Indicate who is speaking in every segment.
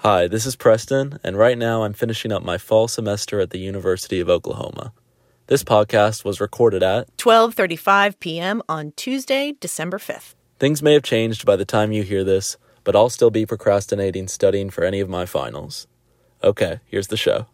Speaker 1: Hi, this is Preston, and right now I'm finishing up my fall semester at the University of Oklahoma. This podcast was recorded at
Speaker 2: 12:35 p.m. on Tuesday, December 5th.
Speaker 1: Things may have changed by the time you hear this, but I'll still be procrastinating studying for any of my finals. Okay, here's the show.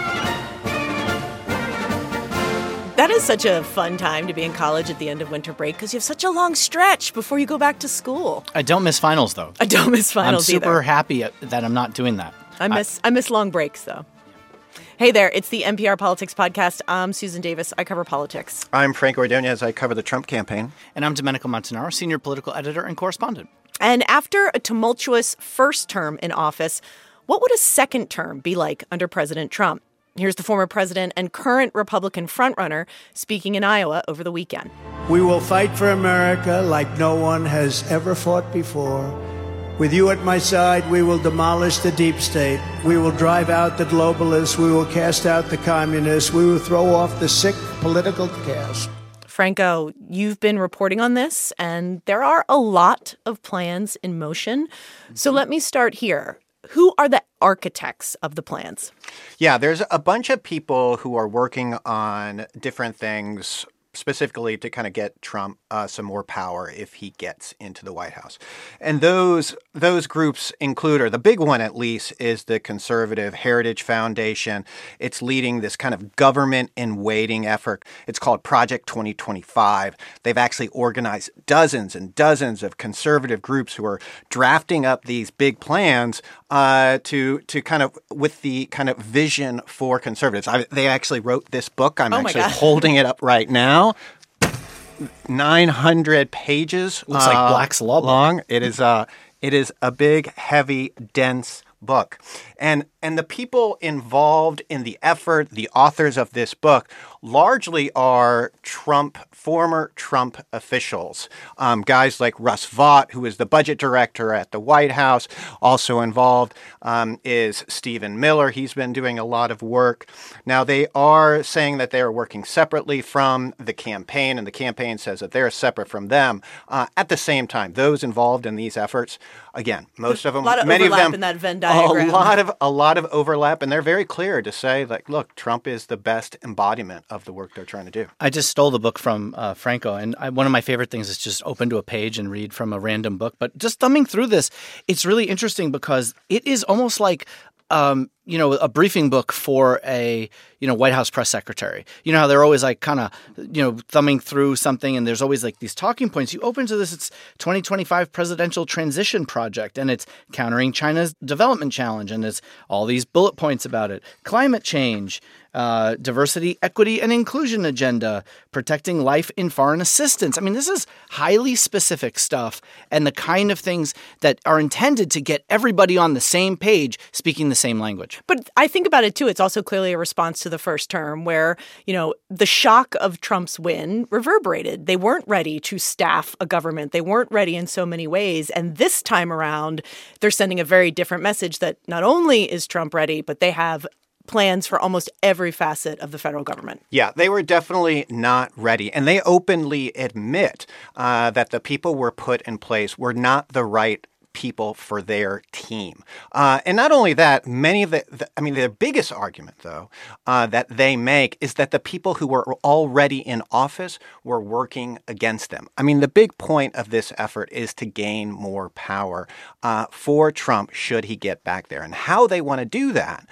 Speaker 2: That is such a fun time to be in college at the end of winter break because you have such a long stretch before you go back to school.
Speaker 3: I don't miss finals, though.
Speaker 2: I don't miss finals
Speaker 3: I'm super
Speaker 2: either.
Speaker 3: happy that I'm not doing that.
Speaker 2: I miss long breaks, though. Hey there, it's the NPR Politics Podcast. I'm Susan Davis. I cover politics.
Speaker 4: I'm Frank Ordonez. I cover the Trump campaign.
Speaker 3: And I'm Domenico Montanaro, senior political editor and correspondent.
Speaker 2: And after a tumultuous first term in office, what would a second term be like under President Trump? Here's the former president and current Republican frontrunner speaking in Iowa over the weekend.
Speaker 5: We will fight for America like no one has ever fought before. With you at my side, we will demolish the deep state. We will drive out the globalists. We will cast out the communists. We will throw off the sick political caste.
Speaker 2: Franco, you've been reporting on this, and there are a lot of plans in motion. So let me start here. Who are the architects of the plans?
Speaker 4: Yeah, there's a bunch of people who are working on different things specifically to kind of get Trump some more power if he gets into the White House. And those groups include, or the big one at least, is the Conservative Heritage Foundation. It's leading this kind of government in waiting effort. It's called Project 2025. They've actually organized dozens and dozens of conservative groups who are drafting up these big plans to kind of with the kind of vision for conservatives. They actually wrote this book. I'm actually holding it up right now. 900 pages.
Speaker 3: Looks like Black's Law
Speaker 4: long. It is a big, heavy, dense book. And the people involved in the effort, the authors of this book, largely are former Trump officials. Guys like Russ Vought, who is the budget director at the White House. Also involved is Stephen Miller. He's been doing a lot of work. Now, they are saying that they are working separately from the campaign, and the campaign says that they're separate from them. At the same time, those involved in these efforts, again, most of them, many of them,
Speaker 2: in that Venn diagram.
Speaker 4: A lot of overlap, and they're very clear to say, like, look, Trump is the best embodiment of the work they're trying to do.
Speaker 3: I just stole the book from Franco, and one of my favorite things is just open to a page and read from a random book. But just thumbing through this, it's really interesting because it is almost like a briefing book for a, White House press secretary. You know how they're always like kind of, thumbing through something and there's always like these talking points. You open to this, it's 2025 Presidential Transition Project, and it's countering China's development challenge, and it's all these bullet points about it. Climate change, diversity, equity, and inclusion agenda, protecting life in foreign assistance. I mean, this is highly specific stuff and the kind of things that are intended to get everybody on the same page, speaking the same language.
Speaker 2: But I think about it, too. It's also clearly a response to the first term where, the shock of Trump's win reverberated. They weren't ready to staff a government. They weren't ready in so many ways. And this time around, they're sending a very different message that not only is Trump ready, but they have plans for almost every facet of the federal government. Yeah,
Speaker 4: they were definitely not ready. And they openly admit that the people were put in place were not the right people for their team. And not only that, many of their biggest argument, though, that they make is that the people who were already in office were working against them. I mean, the big point of this effort is to gain more power for Trump should he get back there. And how they want to do that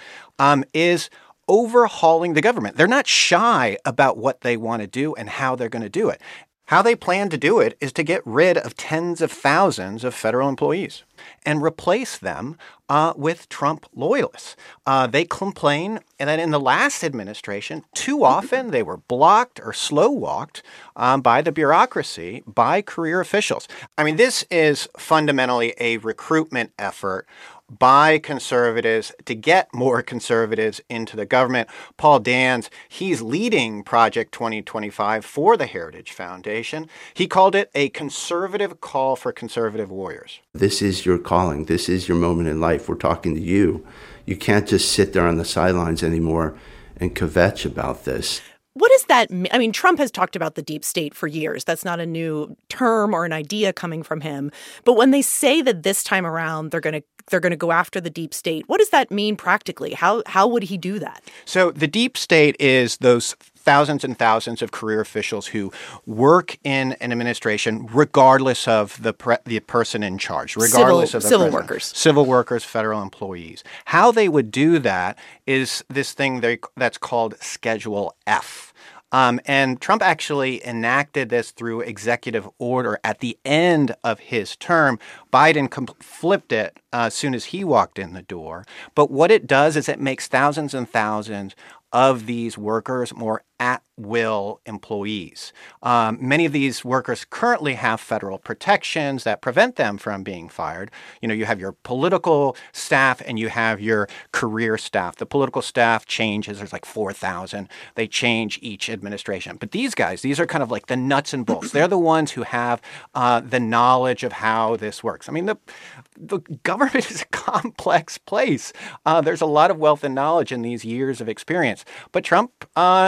Speaker 4: is overhauling the government. They're not shy about what they want to do and how they're going to do it. How they plan to do it is to get rid of tens of thousands of federal employees and replace them with Trump loyalists. They complain that in the last administration, too often they were blocked or slow-walked by the bureaucracy, by career officials. I mean, this is fundamentally a recruitment effort by conservatives to get more conservatives into the government. Paul Dans, he's leading Project 2025 for the Heritage Foundation. He called it a conservative call for conservative warriors.
Speaker 6: This is your calling. This is your moment in life. We're talking to you. You can't just sit there on the sidelines anymore and kvetch about this.
Speaker 2: What does that mean? I mean, Trump has talked about the deep state for years. That's not a new term or an idea coming from him. But when they say that this time around they're going to they're going to go after the deep state. What does that mean practically? How would he do that?
Speaker 4: So the deep state is those thousands and thousands of career officials who work in an administration regardless of the person in charge, regardless of the
Speaker 2: civil
Speaker 4: president.
Speaker 2: workers.
Speaker 4: Civil workers, federal employees. How they would do that is this thing that's called Schedule F. And Trump actually enacted this through executive order at the end of his term. Biden flipped it as soon as he walked in the door. But what it does is it makes thousands and thousands of these workers more at-will employees. Many of these workers currently have federal protections that prevent them from being fired. You have your political staff and you have your career staff. The political staff changes. There's like 4,000. They change each administration. But these guys, these are kind of like the nuts and bolts. They're the ones who have the knowledge of how this works. I mean, the government is a complex place. There's a lot of wealth and knowledge in these years of experience. But Trump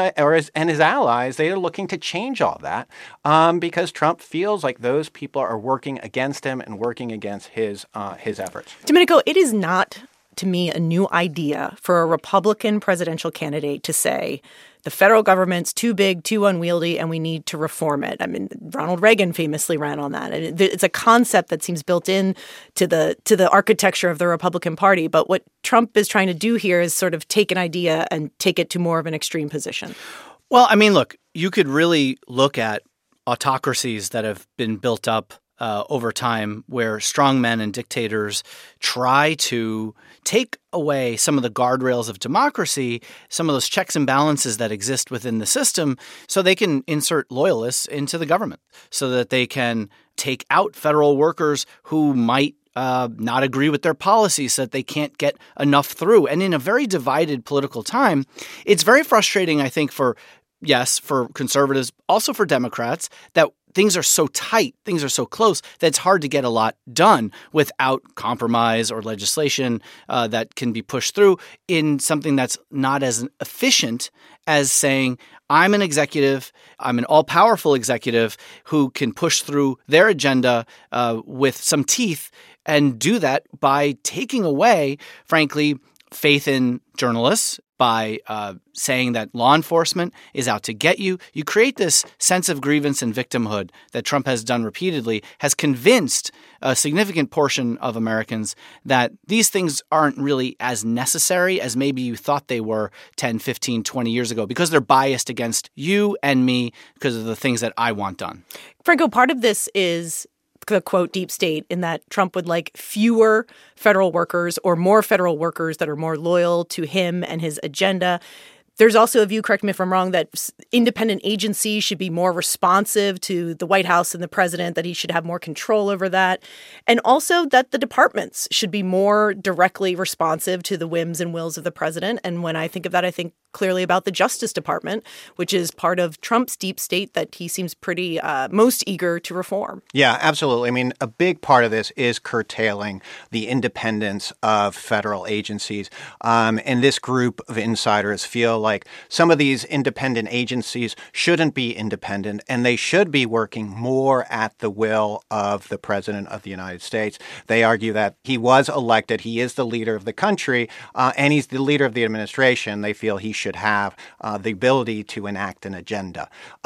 Speaker 4: and his allies, they are looking to change all that because Trump feels like those people are working against him and working against his efforts.
Speaker 2: Domenico, it is not, to me, a new idea for a Republican presidential candidate to say the federal government's too big, too unwieldy, and we need to reform it. I mean, Ronald Reagan famously ran on that. And it's a concept that seems built in to the architecture of the Republican Party. But what Trump is trying to do here is sort of take an idea and take it to more of an extreme position.
Speaker 3: Well, I mean, look, you could really look at autocracies that have been built up over time where strongmen and dictators try to take away some of the guardrails of democracy, some of those checks and balances that exist within the system, so they can insert loyalists into the government, so that they can take out federal workers who might not agree with their policies, so that they can't get enough through. And in a very divided political time, it's very frustrating, I think, for conservatives, also for Democrats, that things are so tight, things are so close that it's hard to get a lot done without compromise or legislation that can be pushed through in something that's not as efficient as saying, I'm an executive, I'm an all-powerful executive who can push through their agenda with some teeth and do that by taking away, frankly, faith in journalists, by saying that law enforcement is out to get you. You create this sense of grievance and victimhood that Trump has done repeatedly, has convinced a significant portion of Americans that these things aren't really as necessary as maybe you thought they were 10, 15, 20 years ago, because they're biased against you and me because of the things that I want done.
Speaker 2: Franco, part of this is the, quote, deep state, in that Trump would like fewer federal workers or more federal workers that are more loyal to him and his agenda. There's also a view, correct me if I'm wrong, that independent agencies should be more responsive to the White House and the president, that he should have more control over that. And also that the departments should be more directly responsive to the whims and wills of the president. And when I think of that, I think clearly about the Justice Department, which is part of Trump's deep state that he seems pretty most eager to reform.
Speaker 4: Yeah, absolutely. I mean, a big part of this is curtailing the independence of federal agencies. And this group of insiders feel like some of these independent agencies shouldn't be independent, and they should be working more at the will of the president of the United States. They argue that he was elected, he is the leader of the country, and he's the leader of the administration. They feel he should have the ability to enact an agenda.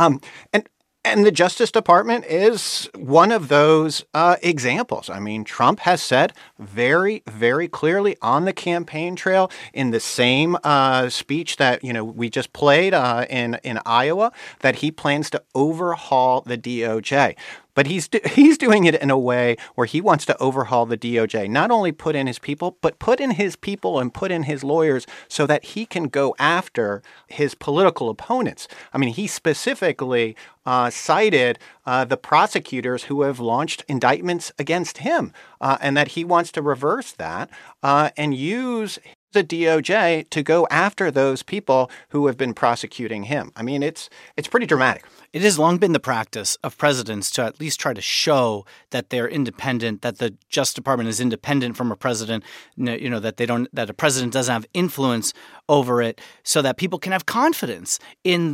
Speaker 4: And the Justice Department is one of those examples. I mean, Trump has said very, very clearly on the campaign trail in the same speech that, we just played in Iowa, that he plans to overhaul the DOJ. But he's doing it in a way where he wants to overhaul the DOJ, not only put in his people, but put in his people and put in his lawyers so that he can go after his political opponents. I mean, he specifically cited the prosecutors who have launched indictments against him, and that he wants to reverse that and use the DOJ to go after those people who have been prosecuting him. I mean, it's pretty dramatic.
Speaker 3: It has long been the practice of presidents to at least try to show that they're independent, that the Justice Department is independent from a president, that a president doesn't have influence over it, so that people can have confidence in that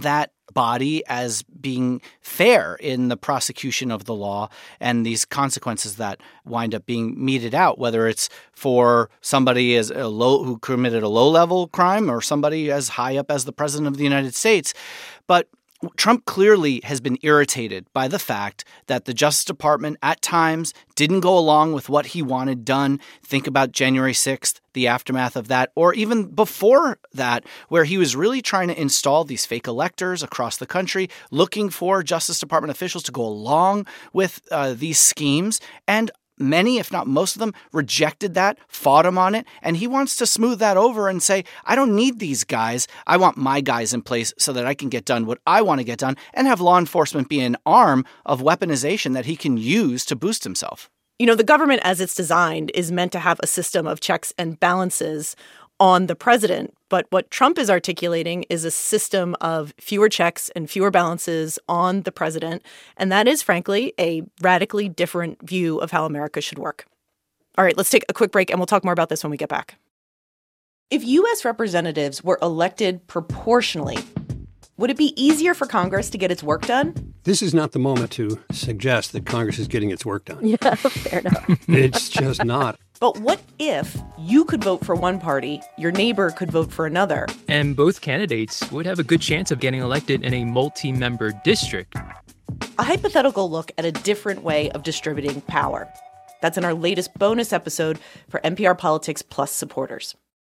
Speaker 3: body as being fair in the prosecution of the law and these consequences that wind up being meted out, whether it's for somebody who committed a low-level crime or somebody as high up as the president of the United States. But Trump clearly has been irritated by the fact that the Justice Department at times didn't go along with what he wanted done. Think about January 6th, the aftermath of that, or even before that, where he was really trying to install these fake electors across the country, looking for Justice Department officials to go along with these schemes. And many, if not most of them, rejected that, fought him on it, and he wants to smooth that over and say, I don't need these guys. I want my guys in place so that I can get done what I want to get done and have law enforcement be an arm of weaponization that he can use to boost himself.
Speaker 2: You know, the government as it's designed is meant to have a system of checks and balances on the president. But what Trump is articulating is a system of fewer checks and fewer balances on the president. And that is, frankly, a radically different view of how America should work. All right, let's take a quick break and we'll talk more about this when we get back. If U.S. representatives were elected proportionally, would it be easier for Congress to get its work done?
Speaker 7: This is not the moment to suggest that Congress is getting its work done.
Speaker 2: Yeah, fair enough.
Speaker 7: It's just not.
Speaker 2: But what if you could vote for one party, your neighbor could vote for another?
Speaker 8: And both candidates would have a good chance of getting elected in a multi-member district.
Speaker 2: A hypothetical look at a different way of distributing power. That's in our latest bonus episode for NPR Politics Plus supporters.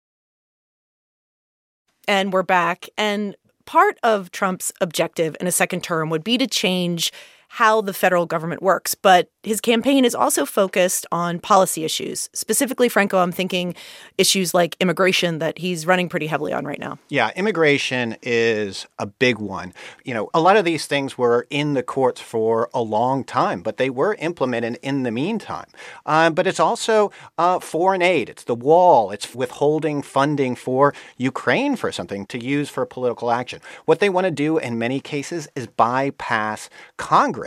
Speaker 2: And we're back. And part of Trump's objective in a second term would be to change how the federal government works. But his campaign is also focused on policy issues. Specifically, Franco, I'm thinking issues like immigration that he's running pretty heavily on right now.
Speaker 4: Yeah, immigration is a big one. You know, a lot of these things were in the courts for a long time, but they were implemented in the meantime. But it's also foreign aid. It's the wall. It's withholding funding for Ukraine for something to use for political action. What they want to do in many cases is bypass Congress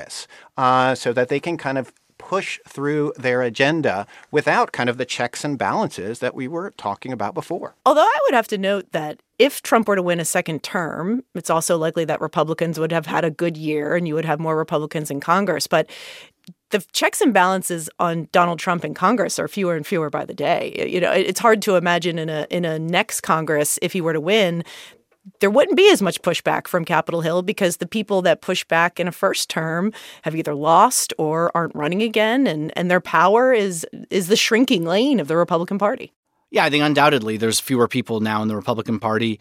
Speaker 4: so that they can kind of push through their agenda without kind of the checks and balances that we were talking about before.
Speaker 2: Although I would have to note that if Trump were to win a second term, it's also likely that Republicans would have had a good year and you would have more Republicans in Congress. But the checks and balances on Donald Trump in Congress are fewer and fewer by the day. You know, it's hard to imagine in a next Congress, if he were to win, there wouldn't be as much pushback from Capitol Hill because the people that push back in a first term have either lost or aren't running again, and their power is the shrinking lane of the Republican Party.
Speaker 3: Yeah, I think undoubtedly there's fewer people now in the Republican Party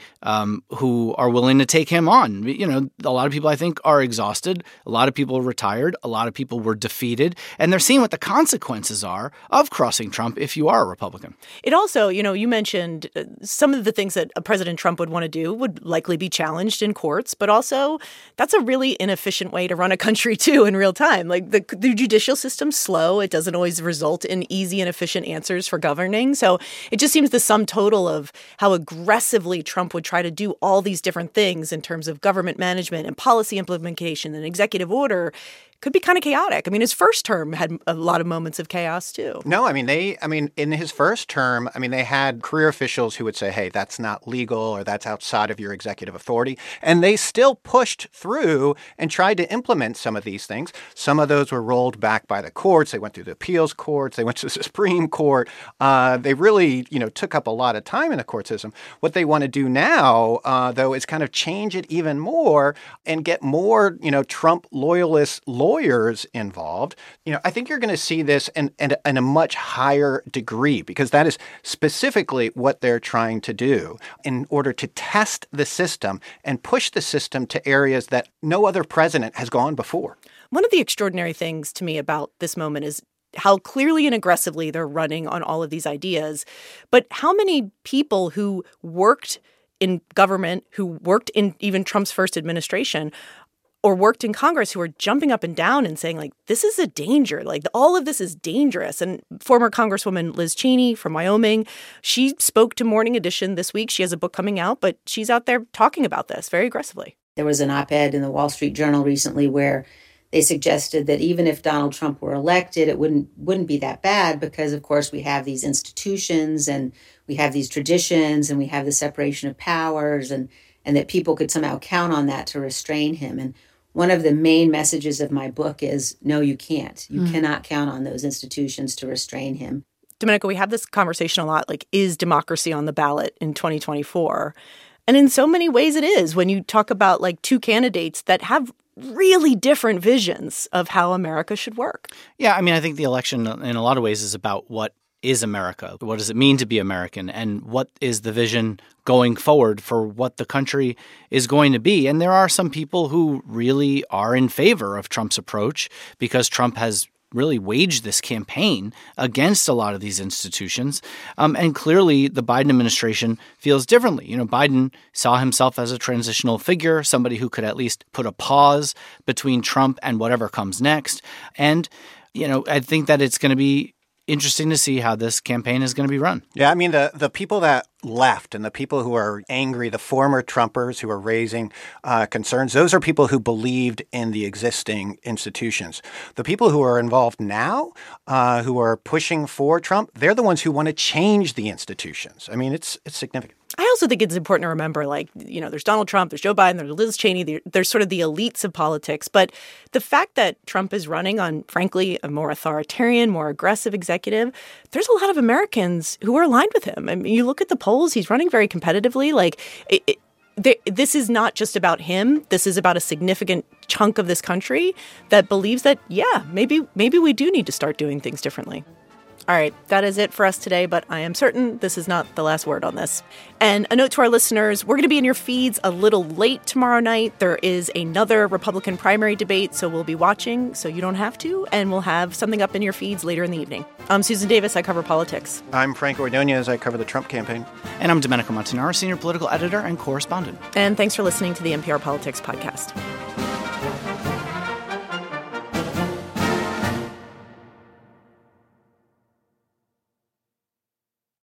Speaker 3: who are willing to take him on. You know, a lot of people, I think, are exhausted. A lot of people are retired. A lot of people were defeated. And they're seeing what the consequences are of crossing Trump if you are a Republican.
Speaker 2: It also, you know, you mentioned some of the things that President Trump would want to do would likely be challenged in courts. But also, that's a really inefficient way to run a country, too, in real time. Like the judicial system's slow. It doesn't always result in easy and efficient answers for governing. So it just seems the sum total of how aggressively Trump would try to do all these different things in terms of government management and policy implementation and executive order could be kind of chaotic. I mean, his first term had a lot of moments of chaos, too.
Speaker 4: No, in his first term, they had career officials who would say, hey, that's not legal or that's outside of your executive authority. And they still pushed through and tried to implement some of these things. Some of those were rolled back by the courts. They went through the appeals courts. They went to the Supreme Court. They really, took up a lot of time in the court system. What they want to do now, though, is kind of change it even more and get more, Trump loyalist lawyers involved. I think you're going to see this in a much higher degree because that is specifically what they're trying to do in order to test the system and push the system to areas that no other president has gone before.
Speaker 2: One of the extraordinary things to me about this moment is how clearly and aggressively they're running on all of these ideas, but how many people who worked in government, who worked in even Trump's first administration, or worked in Congress who are jumping up and down and saying, this is a danger. All of this is dangerous. And former Congresswoman Liz Cheney from Wyoming, she spoke to Morning Edition this week. She has a book coming out, but she's out there talking about this very aggressively.
Speaker 9: There was an op-ed in the Wall Street Journal recently where they suggested that even if Donald Trump were elected, it wouldn't be that bad because, of course, we have these institutions and we have these traditions and we have the separation of powers and and that people could somehow count on that to restrain him. And one of the main messages of my book is, no, you can't. You cannot count on those institutions to restrain him.
Speaker 2: Domenico, we have this conversation a lot, like, is democracy on the ballot in 2024? And in so many ways it is, when you talk about like two candidates that have really different visions of how America should work.
Speaker 3: Yeah, I mean, I think the election in a lot of ways is about what is America? What does it mean to be American? And what is the vision going forward for what the country is going to be? And there are some people who really are in favor of Trump's approach because Trump has really waged this campaign against a lot of these institutions. And clearly the Biden administration feels differently. You know, Biden saw himself as a transitional figure, somebody who could at least put a pause between Trump and whatever comes next. And, you know, I think that it's going to be interesting to see how this campaign is going to be run.
Speaker 4: Yeah, I mean, the people that left and the people who are angry, the former Trumpers who are raising concerns, those are people who believed in the existing institutions. The people who are involved now, who are pushing for Trump, they're the ones who want to change the institutions. I mean, it's significant.
Speaker 2: I also think it's important to remember, like, you know, there's Donald Trump, there's Joe Biden, there's Liz Cheney, there's sort of the elites of politics. But the fact that Trump is running on, frankly, a more authoritarian, more aggressive executive, there's a lot of Americans who are aligned with him. I mean, you look at the polls, he's running very competitively. Like, this is not just about him. This is about a significant chunk of this country that believes that, yeah, maybe we do need to start doing things differently. All right, that is it for us today, but I am certain this is not the last word on this. And a note to our listeners, we're going to be in your feeds a little late tomorrow night. There is another Republican primary debate, so we'll be watching so you don't have to, and we'll have something up in your feeds later in the evening. I'm Susan Davis. I cover politics.
Speaker 4: I'm Franco Ordonez. I cover the Trump campaign.
Speaker 3: And I'm Domenico Montanaro, senior political editor and correspondent.
Speaker 2: And thanks for listening to the NPR Politics Podcast.